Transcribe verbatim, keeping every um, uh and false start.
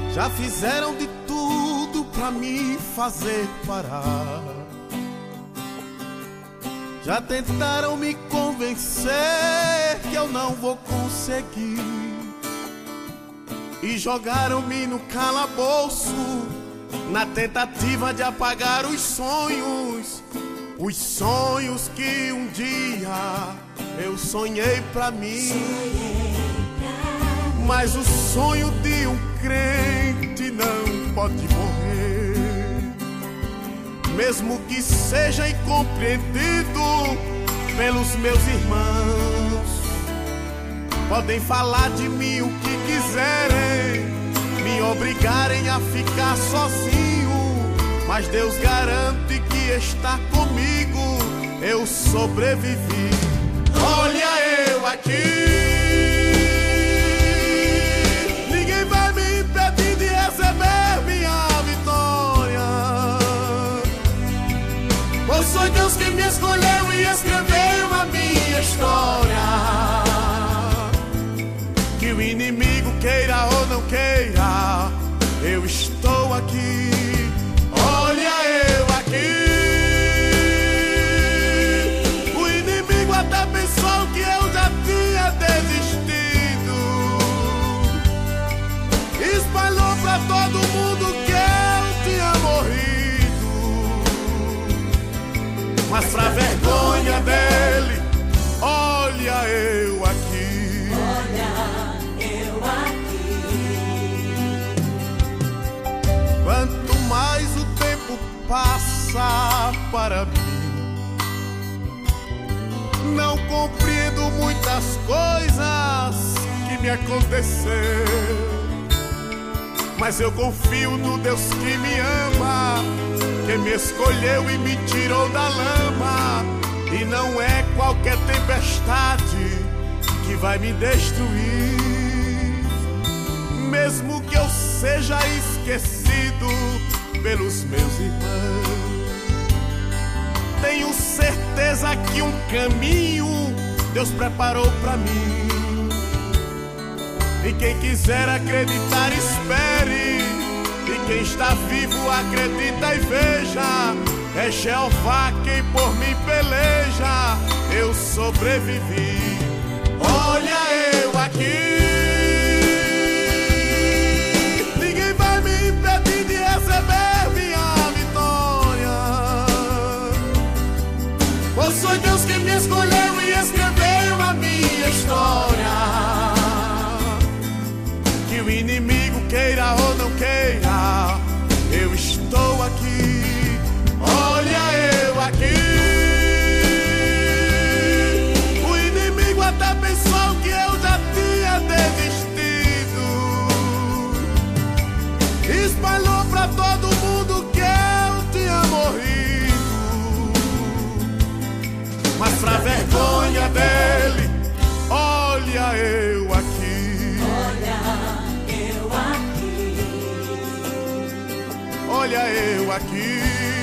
Já fizeram de tudo pra me fazer parar. Já tentaram me convencer que eu não vou conseguir. E jogaram-me no calabouço na tentativa de apagar os sonhos. Os sonhos que um dia eu sonhei pra mim. Mas o sonho de um crente não pode morrer, mesmo que seja incompreendido pelos meus irmãos. Podem falar de mim o que quiserem, me obrigarem a ficar sozinho, mas Deus garante que está comigo, eu sobrevivi. Olha eu aqui, ninguém vai me impedir de receber minha vitória, pois foi Deus que me escolheu e escreveu a minha história. Que o inimigo queira ou não queira, eu estou aqui. Olha eu aqui. O inimigo até pensou que eu já tinha desistido, espalhou pra todo mundo que eu tinha morrido. Mas pra vergonha dele, olha eu aqui. Quanto mais o tempo passa para mim, não compreendo muitas coisas que me aconteceram, mas eu confio no Deus que me ama, que me escolheu e me tirou da lama. E não é qualquer tempestade que vai me destruir, mesmo que eu seja esquecido pelos meus irmãos. Tenho certeza que um caminho Deus preparou pra mim, e quem quiser acreditar, espere. E quem está vivo, acredita e veja. É Jeová quem por mim peleja, eu sobrevivi. Olha eu aqui, ninguém vai me impedir de receber minha vitória, pois foi Deus que me escolheu e escreveu a minha história. Que o inimigo queira ou não queira, eu estou aqui. Olha eu aqui. O inimigo até pensou que eu já tinha desistido, espalhou pra todo mundo que eu tinha morrido. Mas pra vergonha dele, olha eu aqui. Olha eu aqui. Olha eu aqui.